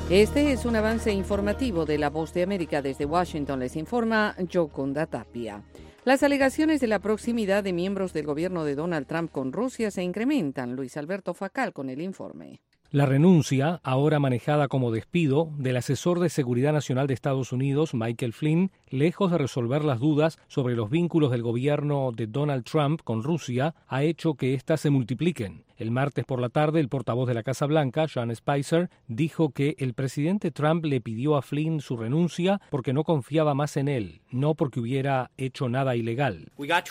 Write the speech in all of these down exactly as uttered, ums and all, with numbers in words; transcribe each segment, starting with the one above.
Este es un avance informativo de La Voz de América. Desde Washington les informa Yoconda Tapia. Las alegaciones de la proximidad de miembros del gobierno de Donald Trump con Rusia se incrementan. Luis Alberto Facal con el informe. La renuncia, ahora manejada como despido, del asesor de Seguridad Nacional de Estados Unidos, Michael Flynn, lejos de resolver las dudas sobre los vínculos del gobierno de Donald Trump con Rusia, ha hecho que éstas se multipliquen. El martes por la tarde, el portavoz de la Casa Blanca, Sean Spicer, dijo que el presidente Trump le pidió a Flynn su renuncia porque no confiaba más en él, no porque hubiera hecho nada ilegal.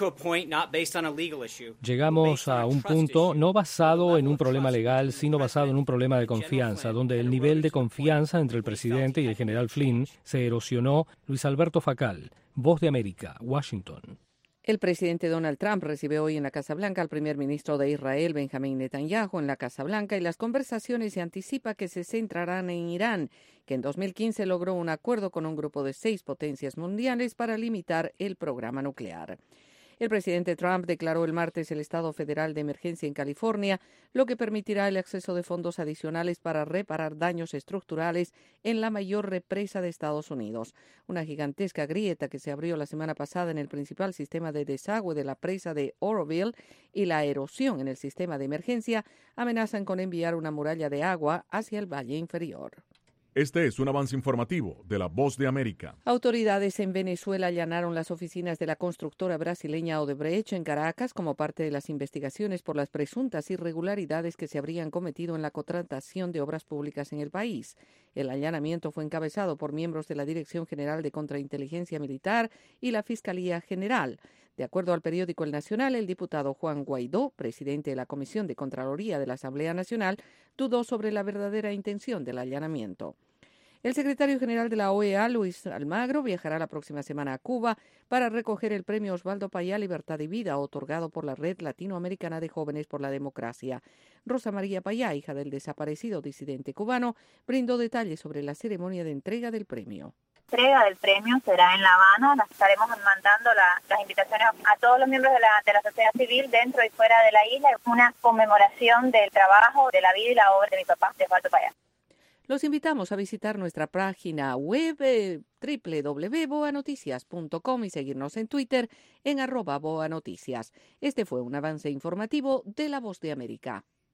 Llegamos a un punto no basado en un problema legal, sino basado en un problema de confianza, donde el nivel de confianza entre el presidente y el general Flynn se erosionó. Luis Alberto Facal, Voz de América, Washington. El presidente Donald Trump recibe hoy en la Casa Blanca al primer ministro de Israel, Benjamín Netanyahu, en la Casa Blanca, y las conversaciones se anticipa que se centrarán en Irán, que en dos mil quince logró un acuerdo con un grupo de seis potencias mundiales para limitar el programa nuclear. El presidente Trump declaró el martes el estado federal de emergencia en California, lo que permitirá el acceso de fondos adicionales para reparar daños estructurales en la mayor represa de Estados Unidos. Una gigantesca grieta que se abrió la semana pasada en el principal sistema de desagüe de la presa de Oroville y la erosión en el sistema de emergencia amenazan con enviar una muralla de agua hacia el valle inferior. Este es un avance informativo de La Voz de América. Autoridades en Venezuela allanaron las oficinas de la constructora brasileña Odebrecht en Caracas como parte de las investigaciones por las presuntas irregularidades que se habrían cometido en la contratación de obras públicas en el país. El allanamiento fue encabezado por miembros de la Dirección General de Contrainteligencia Militar y la Fiscalía General. De acuerdo al periódico El Nacional, el diputado Juan Guaidó, presidente de la Comisión de Contraloría de la Asamblea Nacional, dudó sobre la verdadera intención del allanamiento. El secretario general de la O E A, Luis Almagro, viajará la próxima semana a Cuba para recoger el premio Osvaldo Payá Libertad y Vida, otorgado por la Red Latinoamericana de Jóvenes por la Democracia. Rosa María Payá, hija del desaparecido disidente cubano, brindó detalles sobre la ceremonia de entrega del premio. La entrega del premio será en La Habana. Nos estaremos mandando la, las invitaciones a todos los miembros de la, de la sociedad civil dentro y fuera de la isla. Una conmemoración del trabajo, de la vida y la obra de mi papá, de Osvaldo Payá. Los invitamos a visitar nuestra página web eh, doble u doble u doble u punto boa noticias punto com y seguirnos en Twitter en arroba boanoticias. Este fue un avance informativo de La Voz de América.